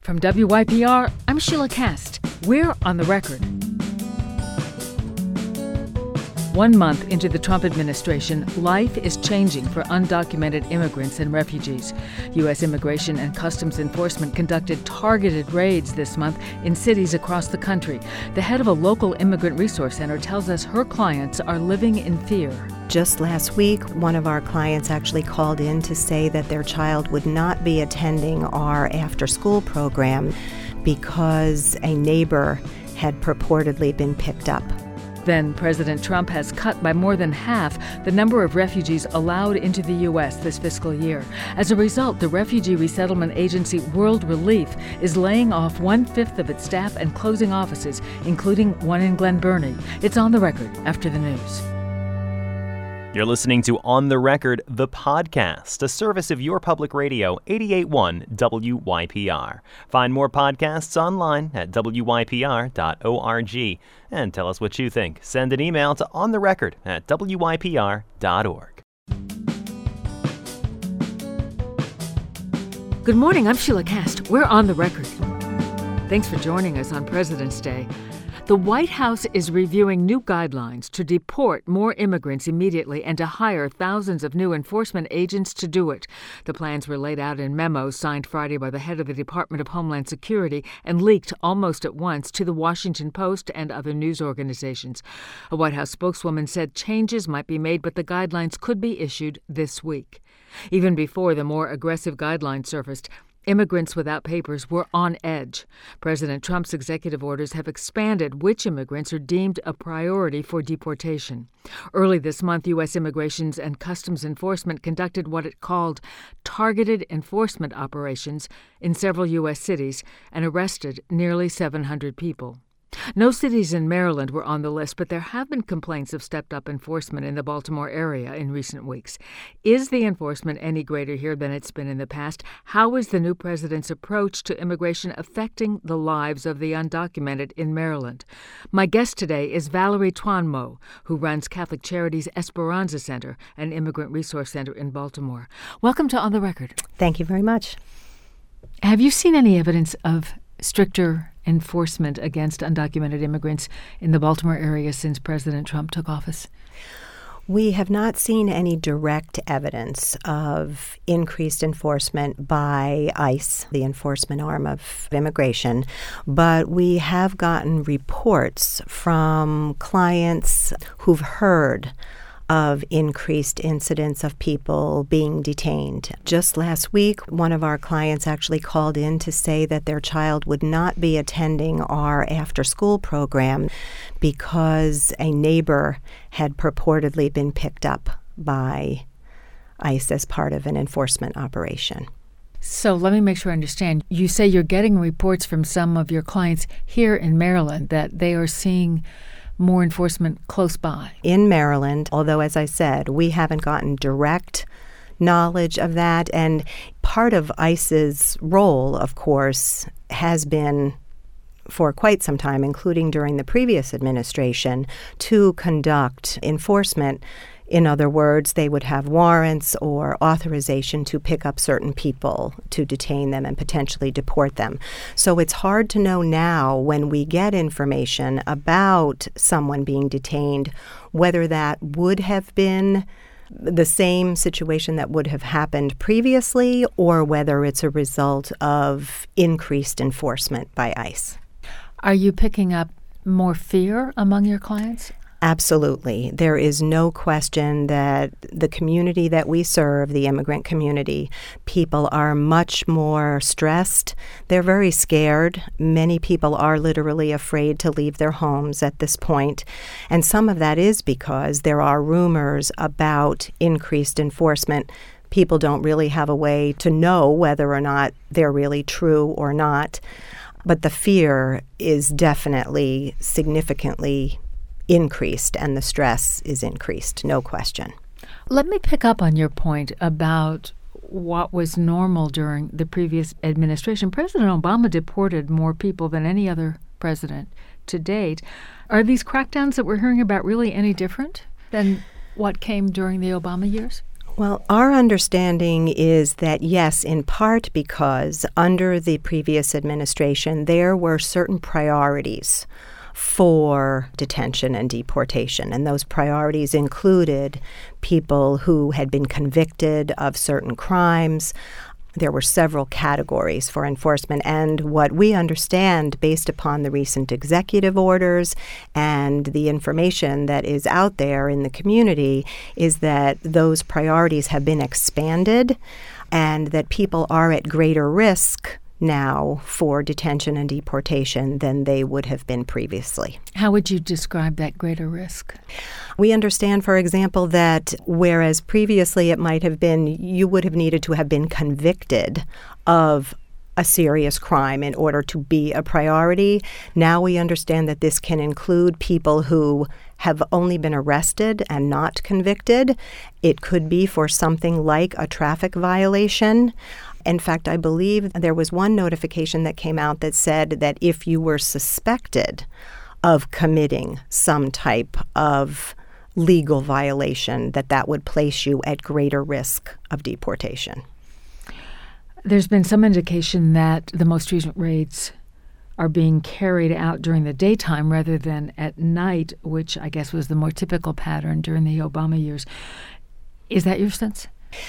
From WYPR, I'm Sheila Kast. We're on the record. 1 month into the Trump administration, life is changing for undocumented immigrants and refugees. U.S. Immigration and Customs Enforcement conducted targeted raids this month in cities across the country. The head of a local immigrant resource center tells us her clients are living in fear. Just last week, one of our clients actually called in to say that their child would not be attending our after-school program because a neighbor had purportedly been picked up. Then President Trump has cut by more than half the number of refugees allowed into the U.S. this fiscal year. As a result, the refugee resettlement agency World Relief is laying off 1/5 of its staff and closing offices, including one in Glen Burnie. It's on the record after the news. You're listening to On the Record, the podcast, a service of your public radio, 88.1 WYPR. Find more podcasts online at wypr.org. And tell us what you think. Send an email to ontherecord@wypr.org. Good morning, I'm Sheila Kast. We're on the record. Thanks for joining us on President's Day. The White House is reviewing new guidelines to deport more immigrants immediately and to hire thousands of new enforcement agents to do it. The plans were laid out in memos signed Friday by the head of the Department of Homeland Security and leaked almost at once to the Washington Post and other news organizations. A White House spokeswoman said changes might be made, but the guidelines could be issued this week. Even before the more aggressive guidelines surfaced, immigrants without papers were on edge. President Trump's executive orders have expanded which immigrants are deemed a priority for deportation. Early this month, U.S. Immigration and Customs Enforcement conducted what it called targeted enforcement operations in several U.S. cities and arrested nearly 700 people. No cities in Maryland were on the list, but there have been complaints of stepped-up enforcement in the Baltimore area in recent weeks. Is the enforcement any greater here than it's been in the past? How is the new president's approach to immigration affecting the lives of the undocumented in Maryland? My guest today is Valerie Twanmo, who runs Catholic Charities Esperanza Center, an immigrant resource center in Baltimore. Welcome to On the Record. Thank you very much. Have you seen any evidence of stricter enforcement against undocumented immigrants in the Baltimore area since President Trump took office? We have not seen any direct evidence of increased enforcement by ICE, the enforcement arm of immigration, but we have gotten reports from clients who've heard of increased incidents of people being detained. Just last week, one of our clients actually called in to say that their child would not be attending our after-school program because a neighbor had purportedly been picked up by ICE as part of an enforcement operation. So let me make sure I understand. You say you're getting reports from some of your clients here in Maryland that they are seeing more enforcement close by. In Maryland, although, as I said, we haven't gotten direct knowledge of that. And part of ICE's role, of course, has been for quite some time, including during the previous administration, to conduct enforcement. In other words, they would have warrants or authorization to pick up certain people, to detain them and potentially deport them. So it's hard to know now when we get information about someone being detained, whether that would have been the same situation that would have happened previously or whether it's a result of increased enforcement by ICE. Are you picking up more fear among your clients? Absolutely. There is no question that the community that we serve, the immigrant community, people are much more stressed. They're very scared. Many people are literally afraid to leave their homes at this point. And some of that is because there are rumors about increased enforcement. People don't really have a way to know whether or not they're really true or not. But the fear is definitely significantly increased, and the stress is increased, no question. Let me pick up on your point about what was normal during the previous administration. President Obama deported more people than any other president to date. Are these crackdowns that we're hearing about really any different than what came during the Obama years? Well, our understanding is that, yes, in part because under the previous administration, there were certain priorities for detention and deportation. And those priorities included people who had been convicted of certain crimes. There were several categories for enforcement, and what we understand based upon the recent executive orders and the information that is out there in the community is that those priorities have been expanded and that people are at greater risk now for detention and deportation than they would have been previously. How would you describe that greater risk? We understand, for example, that whereas previously it might have been you would have needed to have been convicted of a serious crime in order to be a priority, now we understand that this can include people who have only been arrested and not convicted. It could be for something like a traffic violation. In fact, I believe there was one notification that came out that said that if you were suspected of committing some type of legal violation, that would place you at greater risk of deportation. There's been some indication that the most recent raids are being carried out during the daytime rather than at night, which I guess was the more typical pattern during the Obama years. Is that your sense?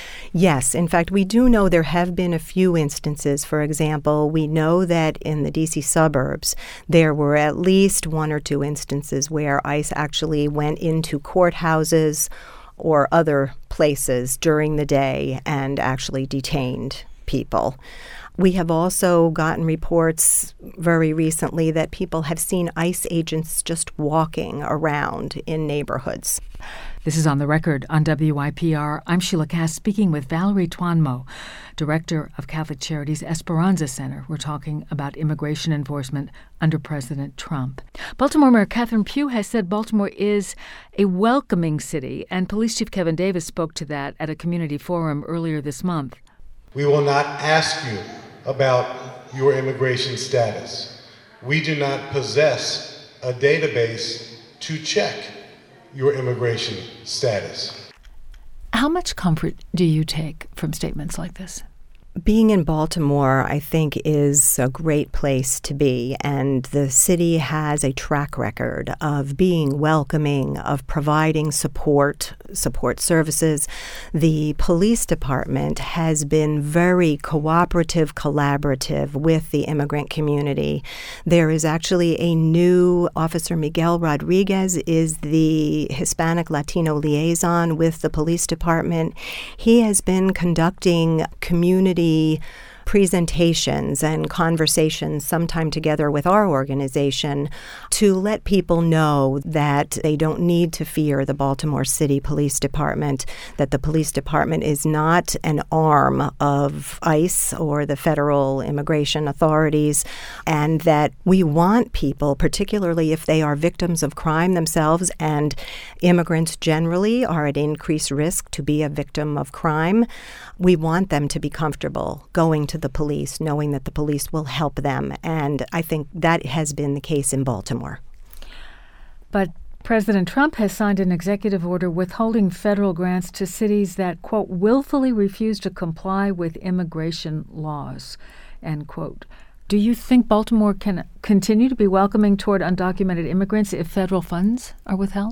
Yes. In fact, we do know there have been a few instances. For example, we know that in the D.C. suburbs, there were at least one or two instances where ICE actually went into courthouses or other places during the day and actually detained people. We have also gotten reports very recently that people have seen ICE agents just walking around in neighborhoods. This is On the Record on WYPR. I'm Sheila Cass speaking with Valerie Twanmo, Director of Catholic Charities Esperanza Center. We're talking about immigration enforcement under President Trump. Baltimore Mayor Catherine Pugh has said Baltimore is a welcoming city, and Police Chief Kevin Davis spoke to that at a community forum earlier this month. We will not ask you about your immigration status. We do not possess a database to check your immigration status. How much comfort do you take from statements like this? Being in Baltimore, I think, is a great place to be, and the city has a track record of being welcoming, of providing support services. The police department has been very cooperative, collaborative with the immigrant community. There is actually a new officer, Miguel Rodriguez, is the Hispanic Latino liaison with the police department. He has been conducting community presentations and conversations sometime together with our organization to let people know that they don't need to fear the Baltimore City Police Department, that the police department is not an arm of ICE or the federal immigration authorities, and that we want people, particularly if they are victims of crime themselves, and immigrants generally are at increased risk to be a victim of crime, we want them to be comfortable going to the police, knowing that the police will help them. And I think that has been the case in Baltimore. But President Trump has signed an executive order withholding federal grants to cities that, quote, willfully refuse to comply with immigration laws, end quote. Do you think Baltimore can continue to be welcoming toward undocumented immigrants if federal funds are withheld?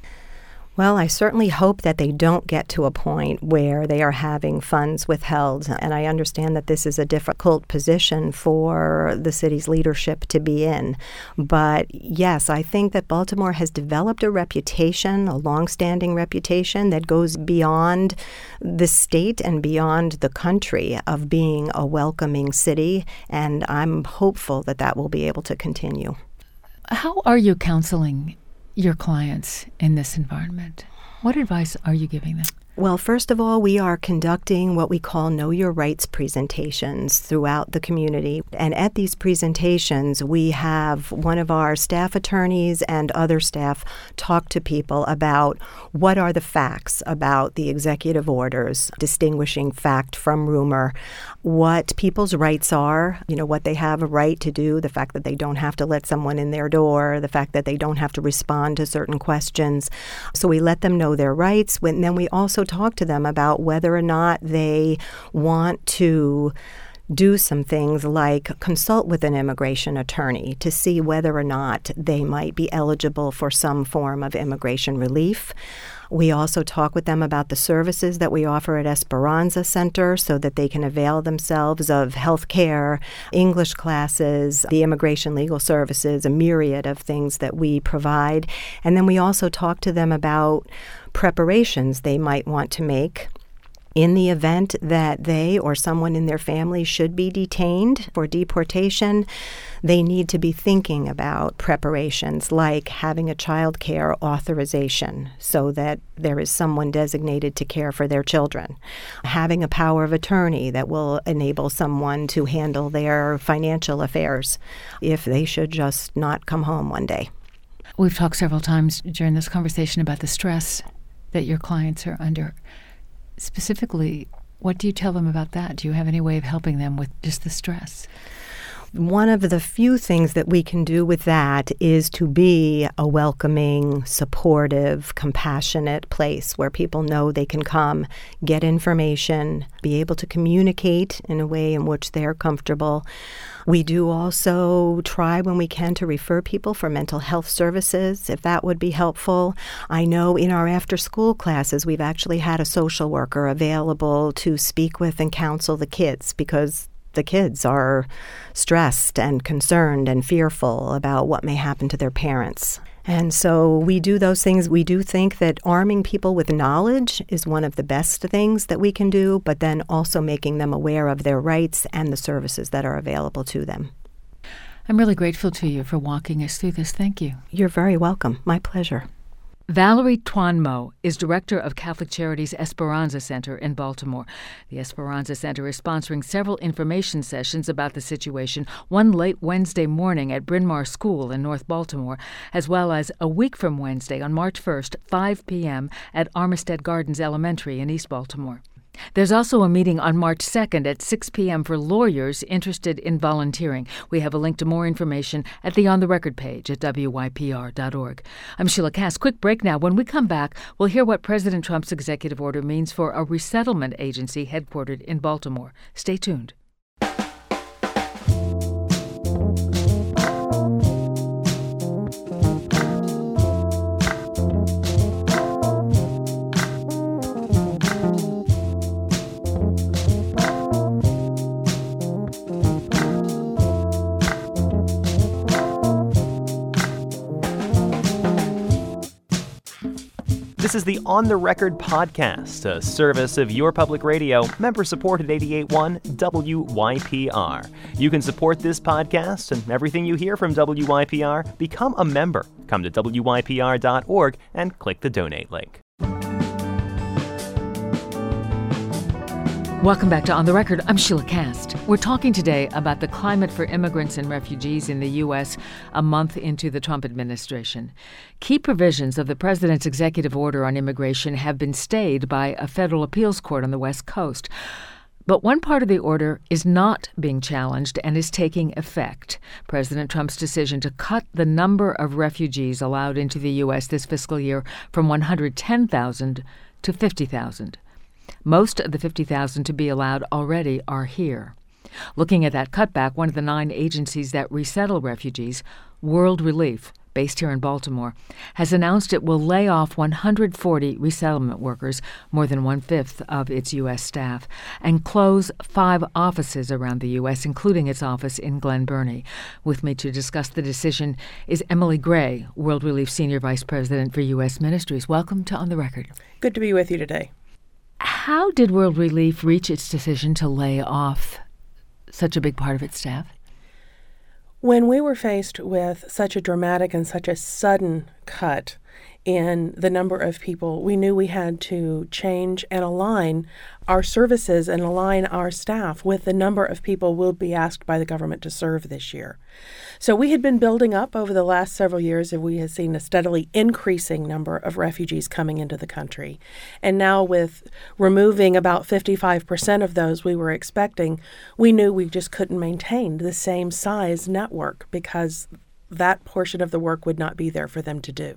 Well, I certainly hope that they don't get to a point where they are having funds withheld. And I understand that this is a difficult position for the city's leadership to be in. But yes, I think that Baltimore has developed a reputation, a longstanding reputation that goes beyond the state and beyond the country of being a welcoming city. And I'm hopeful that that will be able to continue. How are you counseling your clients in this environment? What advice are you giving them? Well, first of all, we are conducting what we call Know Your Rights presentations throughout the community. And at these presentations, we have one of our staff attorneys and other staff talk to people about what are the facts about the executive orders, distinguishing fact from rumor, what people's rights are, what they have a right to do, the fact that they don't have to let someone in their door, the fact that they don't have to respond to certain questions. So we let them know their rights. And then we also talk to them about whether or not they want to do some things like consult with an immigration attorney to see whether or not they might be eligible for some form of immigration relief. We also talk with them about the services that we offer at Esperanza Center so that they can avail themselves of health care, English classes, the immigration legal services, a myriad of things that we provide. And then we also talk to them about preparations they might want to make in the event that they or someone in their family should be detained for deportation. They need to be thinking about preparations like having a child care authorization so that there is someone designated to care for their children, having a power of attorney that will enable someone to handle their financial affairs if they should just not come home one day. We've talked several times during this conversation about the stress that your clients are under. Specifically, what do you tell them about that? Do you have any way of helping them with just the stress? One of the few things that we can do with that is to be a welcoming, supportive, compassionate place where people know they can come, get information, be able to communicate in a way in which they're comfortable. We do also try when we can to refer people for mental health services, if that would be helpful. I know in our after-school classes, we've actually had a social worker available to speak with and counsel the kids because the kids are stressed and concerned and fearful about what may happen to their parents. And so we do those things. We do think that arming people with knowledge is one of the best things that we can do, but then also making them aware of their rights and the services that are available to them. I'm really grateful to you for walking us through this. Thank you. You're very welcome. My pleasure. Valerie Tuanmo is director of Catholic Charities Esperanza Center in Baltimore. The Esperanza Center is sponsoring several information sessions about the situation, one late Wednesday morning at Bryn Mawr School in North Baltimore, as well as a week from Wednesday on March 1st, 5 p.m. at Armistead Gardens Elementary in East Baltimore. There's also a meeting on March 2nd at 6 p.m. for lawyers interested in volunteering. We have a link to more information at the On the Record page at WYPR.org. I'm Sheila Cass. Quick break now. When we come back, we'll hear what President Trump's executive order means for a resettlement agency headquartered in Baltimore. Stay tuned. This is the On the Record podcast, a service of your public radio, member-supported 88.1 WYPR. You can support this podcast and everything you hear from WYPR. Become a member. Come to WYPR.org and click the donate link. Welcome back to On the Record. I'm Sheila Cast. We're talking today about the climate for immigrants and refugees in the U.S. a month into the Trump administration. Key provisions of the president's executive order on immigration have been stayed by a federal appeals court on the West Coast. But one part of the order is not being challenged and is taking effect. President Trump's decision to cut the number of refugees allowed into the U.S. this fiscal year from 110,000 to 50,000. Most of the 50,000 to be allowed already are here. Looking at that cutback, one of the 9 agencies that resettle refugees, World Relief, based here in Baltimore, has announced it will lay off 140 resettlement workers, more than 1/5 of its U.S. staff, and close 5 offices around the U.S., including its office in Glen Burnie. With me to discuss the decision is Emily Gray, World Relief Senior Vice President for U.S. Ministries. Welcome to On the Record. Good to be with you today. How did World Relief reach its decision to lay off such a big part of its staff? When we were faced with such a dramatic and such a sudden cut in the number of people, we knew we had to change and align our services and align our staff with the number of people we'll be asked by the government to serve this year. So we had been building up over the last several years, and we had seen a steadily increasing number of refugees coming into the country. And now with removing about 55% of those we were expecting, we knew we just couldn't maintain the same size network because that portion of the work would not be there for them to do.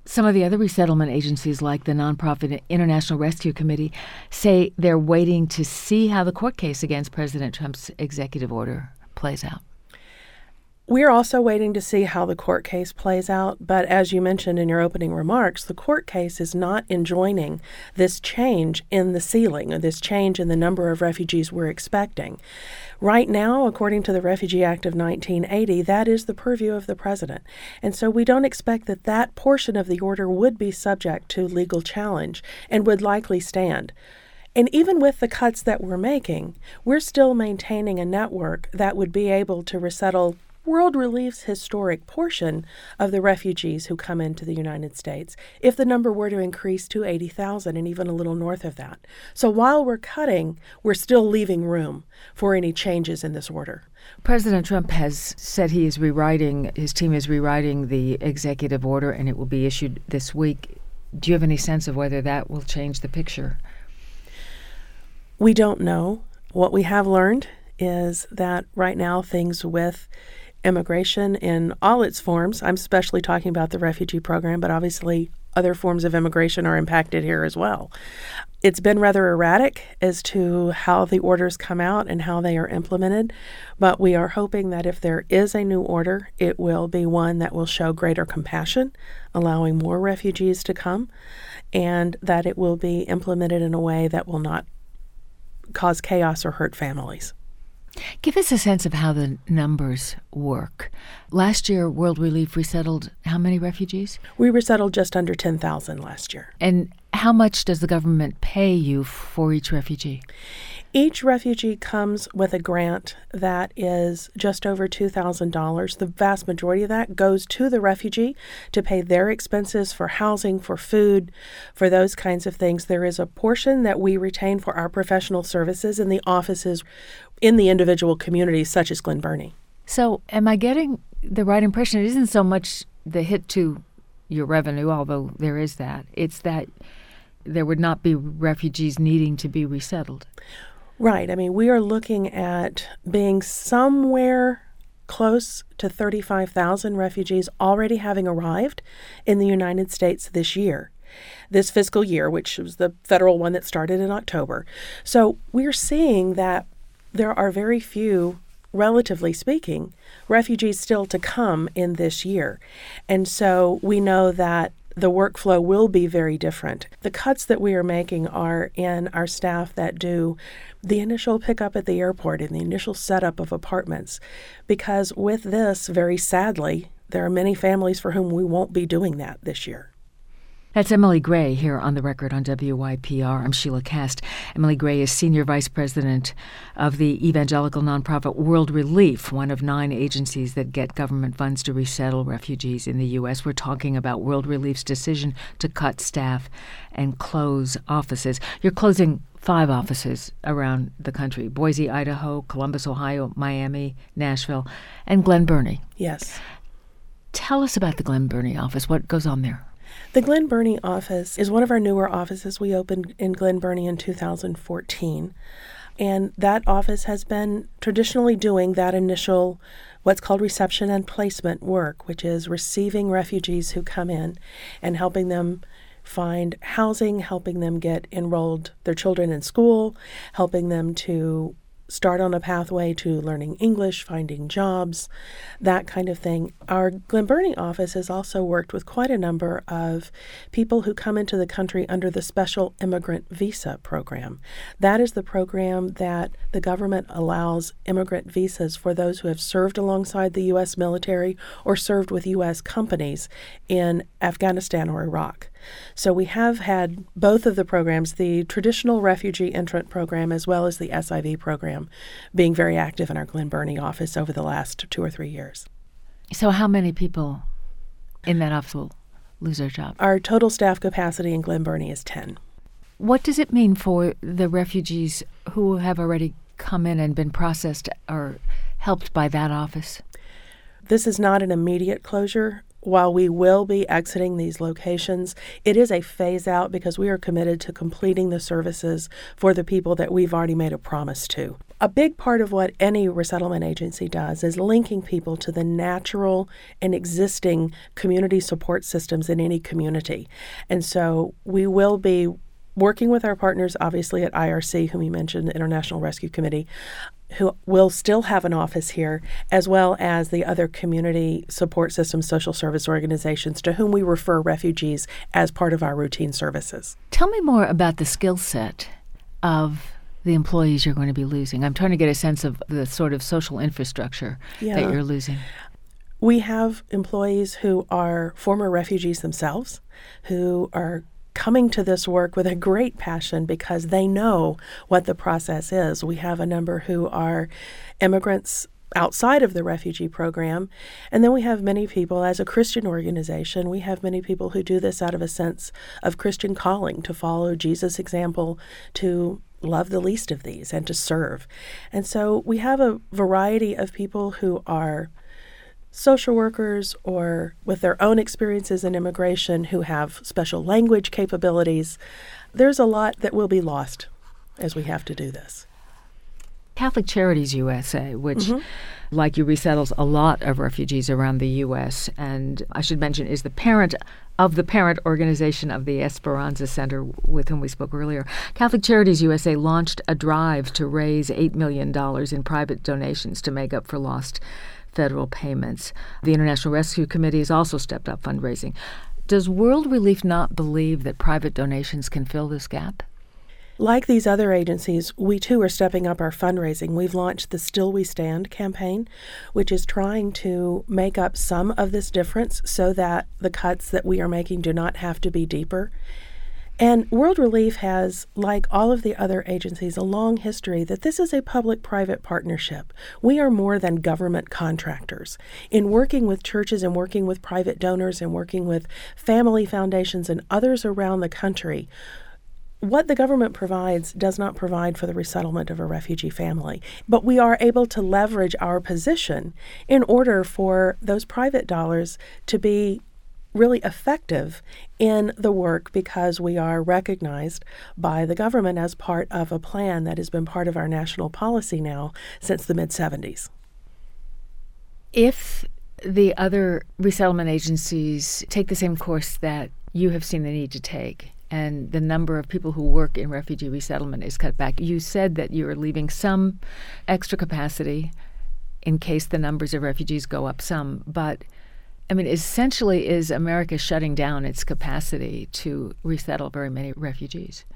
Some of the other resettlement agencies, like the nonprofit International Rescue Committee, say they're waiting to see how the court case against President Trump's executive order plays out. We're also waiting to see how the court case plays out, but as you mentioned in your opening remarks, the court case is not enjoining this change in the ceiling, or this change in the number of refugees we're expecting. Right now, according to the Refugee Act of 1980, that is the purview of the president. And so we don't expect that that portion of the order would be subject to legal challenge and would likely stand. And even with the cuts that we're making, we're still maintaining a network that would be able to resettle World Relief's historic portion of the refugees who come into the United States, if the number were to increase to 80,000 and even a little north of that. So while we're cutting, we're still leaving room for any changes in this order. President Trump has said his team is rewriting the executive order, and it will be issued this week. Do you have any sense of whether that will change the picture? We don't know. What we have learned is that right now things with immigration in all its forms, I'm especially talking about the refugee program, but obviously other forms of immigration are impacted here as well. It's been rather erratic as to how the orders come out and how they are implemented, but we are hoping that if there is a new order, it will be one that will show greater compassion, allowing more refugees to come, and that it will be implemented in a way that will not cause chaos or hurt families. Give us a sense of how the numbers work. Last year, World Relief resettled how many refugees? We resettled just under 10,000 last year. And how much does the government pay you for each refugee? Each refugee comes with a grant that is just over $2,000. The vast majority of that goes to the refugee to pay their expenses for housing, for food, for those kinds of things. There is a portion that we retain for our professional services in the offices in the individual communities, such as Glen Burnie. So am I getting the right impression? It isn't so much the hit to your revenue, although there is that. It's that there would not be refugees needing to be resettled. Right. I mean, we are looking at being somewhere close to 35,000 refugees already having arrived in the United States this year, this fiscal year, which was the federal one that started in October. So we're seeing that there are very few, relatively speaking, refugees still to come in this year. And so we know that the workflow will be very different. The cuts that we are making are in our staff that do the initial pickup at the airport and the initial setup of apartments, because with this, very sadly, there are many families for whom we won't be doing that this year. That's Emily Gray here on The Record on WYPR. I'm Sheila Kast. Emily Gray is Senior Vice President of the evangelical nonprofit World Relief, one of 9 agencies that get government funds to resettle refugees in the U.S. We're talking about World Relief's decision to cut staff and close offices. You're closing 5 offices around the country: Boise, Idaho, Columbus, Ohio, Miami, Nashville, and Glen Burnie. Yes. Tell us about the Glen Burnie office. What goes on there? The Glen Burnie office is one of our newer offices. We opened in Glen Burnie in 2014. And that office has been traditionally doing that initial, what's called reception and placement work, which is receiving refugees who come in and helping them find housing, helping them get enrolled, their children in school, helping them to start on a pathway to learning English, finding jobs, that kind of thing. Our Glen Burnie office has also worked with quite a number of people who come into the country under the Special Immigrant Visa Program. That is the program that the government allows immigrant visas for those who have served alongside the U.S. military or served with U.S. companies in Afghanistan or Iraq. So we have had both of the programs, the traditional refugee entrant program as well as the SIV program, being very active in our Glen Burnie office over the last 2 or 3 years. So how many people in that office will lose their job? Our total staff capacity in Glen Burnie is 10. What does it mean for the refugees who have already come in and been processed or helped by that office? This is not an immediate closure. While we will be exiting these locations, it is a phase out because we are committed to completing the services for the people that we've already made a promise to. A big part of what any resettlement agency does is linking people to the natural and existing community support systems in any community. And so we will be working with our partners, obviously, at IRC, whom you mentioned, the International Rescue Committee, who will still have an office here, as well as the other community support systems, social service organizations to whom we refer refugees as part of our routine services. Tell me more about the skill set of the employees you're going to be losing. I'm trying to get a sense of the sort of social infrastructure that you're losing. We have employees who are former refugees themselves, who are coming to this work with a great passion because they know what the process is. We have a number who are immigrants outside of the refugee program. And then we have many people, as a Christian organization, we have many people who do this out of a sense of Christian calling, to follow Jesus' example, to love the least of these, and to serve. And so we have a variety of people who are social workers or with their own experiences in immigration who have special language capabilities. There's a lot that will be lost as we have to do this. Catholic Charities USA, which, like you, resettles a lot of refugees around the U.S., and I should mention is the parent of the parent organization of the Esperanza Center with whom we spoke earlier. Catholic Charities USA launched a drive to raise $8 million in private donations to make up for lost federal payments. The International Rescue Committee has also stepped up fundraising. Does World Relief not believe that private donations can fill this gap? Like these other agencies, we too are stepping up our fundraising. We've launched the Still We Stand campaign, which is trying to make up some of this difference so that the cuts that we are making do not have to be deeper. And World Relief has, like all of the other agencies, a long history that this is a public-private partnership. We are more than government contractors. In working with churches and working with private donors and working with family foundations and others around the country, what the government provides does not provide for the resettlement of a refugee family. But we are able to leverage our position in order for those private dollars to be really effective in the work, because we are recognized by the government as part of a plan that has been part of our national policy now since the mid-'70s. If the other resettlement agencies take the same course that you have seen the need to take, and the number of people who work in refugee resettlement is cut back, you said that you're leaving some extra capacity in case the numbers of refugees go up some, but I mean, essentially, is America shutting down its capacity to resettle very many refugees?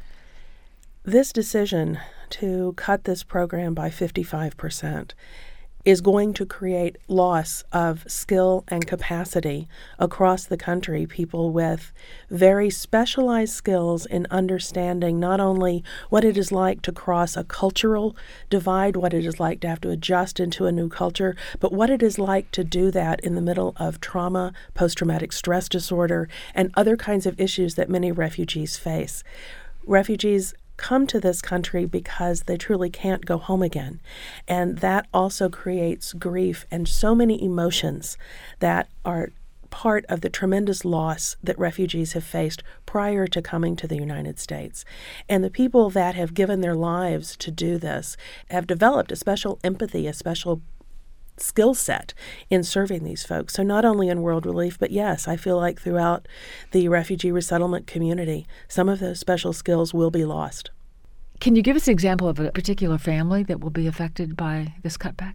This decision to cut this program by 55% is going to create loss of skill and capacity across the country, people with very specialized skills in understanding not only what it is like to cross a cultural divide, what it is like to have to adjust into a new culture, but what it is like to do that in the middle of trauma, post-traumatic stress disorder, and other kinds of issues that many refugees face. Refugees come to this country because they truly can't go home again. And that also creates grief and so many emotions that are part of the tremendous loss that refugees have faced prior to coming to the United States. And the people that have given their lives to do this have developed a special empathy, a special skill set in serving these folks. So not only in World Relief, but yes, I feel like throughout the refugee resettlement community, some of those special skills will be lost. Can you give us an example of a particular family that will be affected by this cutback?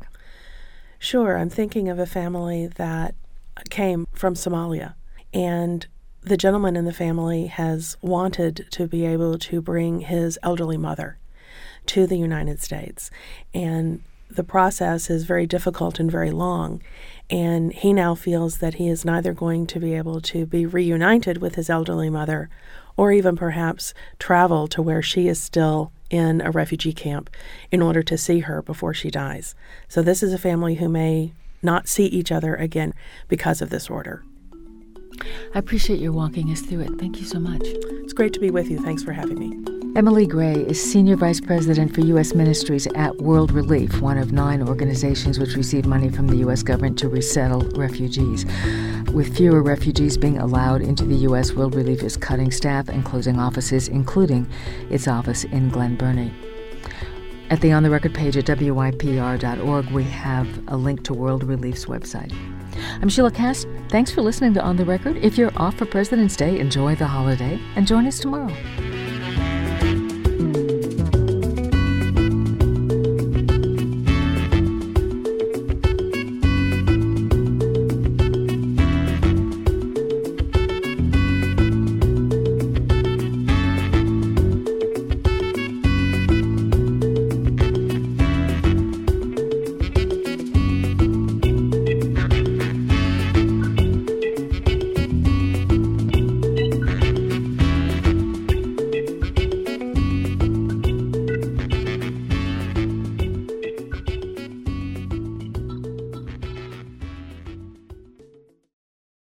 Sure. I'm thinking of a family that came from Somalia, and the gentleman in the family has wanted to be able to bring his elderly mother to the United States. And the process is very difficult and very long, and he now feels that he is neither going to be able to be reunited with his elderly mother or even perhaps travel to where she is still in a refugee camp in order to see her before she dies. So this is a family who may not see each other again because of this order. I appreciate your walking us through it. Thank you so much. It's great to be with you. Thanks for having me. Emily Gray is Senior Vice President for U.S. Ministries at World Relief, one of 9 organizations which receive money from the U.S. government to resettle refugees. With fewer refugees being allowed into the U.S., World Relief is cutting staff and closing offices, including its office in Glen Burnie. At the On the Record page at WYPR.org, we have a link to World Relief's website. I'm Sheila Kast. Thanks for listening to On the Record. If you're off for President's Day, enjoy the holiday and join us tomorrow.